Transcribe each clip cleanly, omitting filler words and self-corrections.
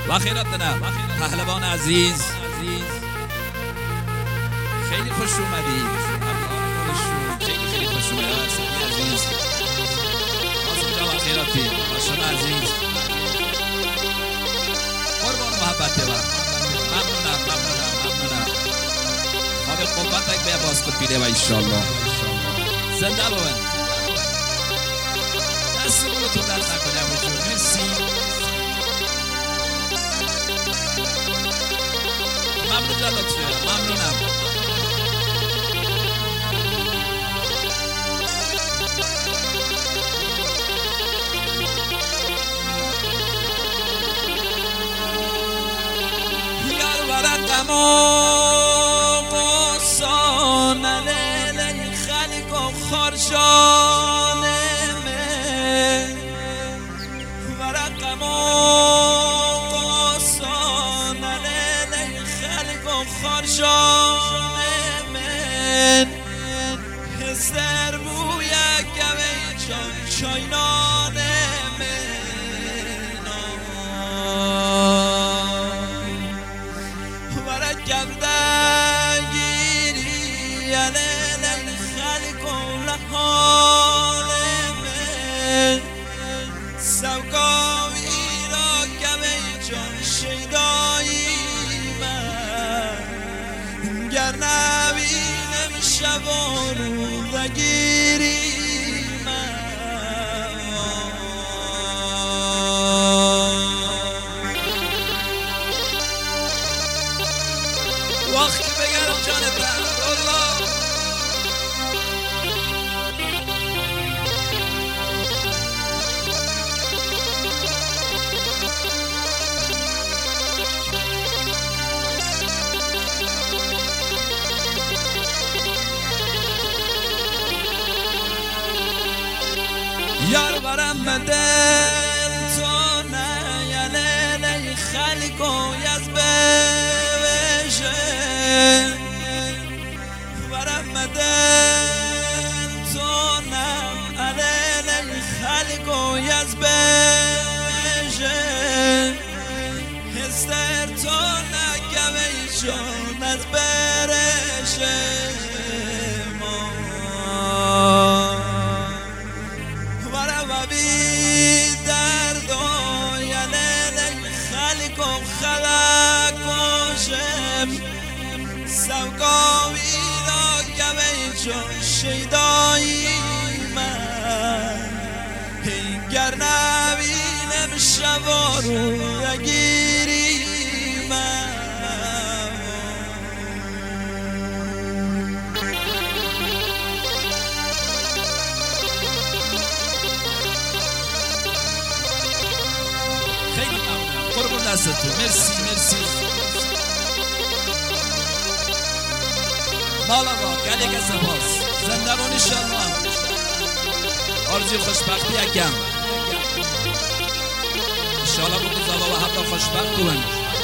و خیرات دنم پهلوان عزیز خیلی خوش اومدید. خیلی خوش اومدید سعی عزیز آزم جا و خیراتی باشم عزیز قربان محبت دیوان ممنونم خواب قوتک بیا باز کن بیده و ایشالله زنده ببین دست بولتون درد نکنه ابو جون. مرسی ممنون جا لطفه ممنونم. یار ورقم و قصان لیلی خلق و خارجان من ورقم و قصان لیلی خلق و خارجان من هستر بویا گوی جان چاینان گردگیری علیل خلق و لحال من سوگاوی را گوی جان شیدایی من گر نبینم شب و روزگیری وقتی بگرم جانت الله یار برم بدل تو نه یا لیلی خلق و یزبه ورمدن تو نم علیل خلق و یزبه هستر تو نگوی جان از برش ما ورم بی درد و یلیل خلق و خلق و شم سوگاوی را گوی جان شیدایی من گر نبینم شب و روزگیری من خیلی ممنونم قربون دستتون. مرسی مالا با گلی که سپاس زنده بون انشالله آرزوی خوشبختی یکم انشالله بکن زبا و حبا خوشبخت کن.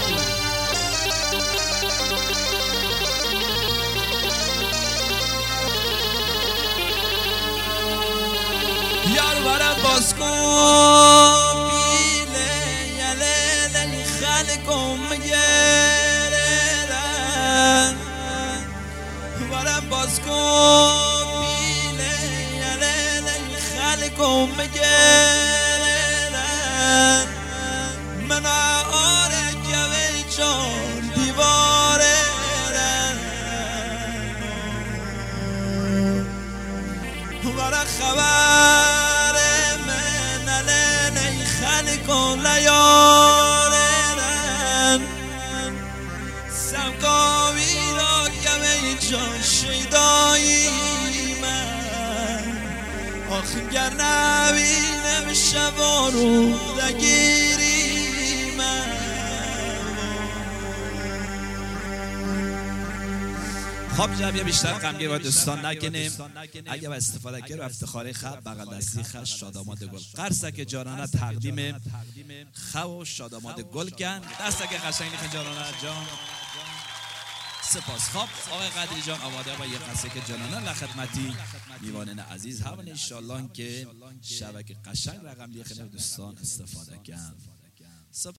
یار ورم باز کن بیله یلیل خلقم گررن ورم باز کن بیله یلیل خلقم گررن من آره گوی جان دیواره ورم خبر من علیل خلقم لیارن سمقاوی را گوی جان شیدایی من آخر گر نبینم شب و روزگیری من. خب جمعیه بیشتر غمگین و دوستان نکنیم. اگه با استفاده کرد و افتخاری خب بغل دستی خش شاداماد گل قرصک جانانه تقدیم خو و شاداماد گل کن دستک قشنگی که جانانه جان سپاس. خب آقای قدری جان آماده با یه قصه جانانه لخدمتی میوانین عزیز هم انشالله که شبکه قشنگ رقم لیخنه دوستان استفاده کن.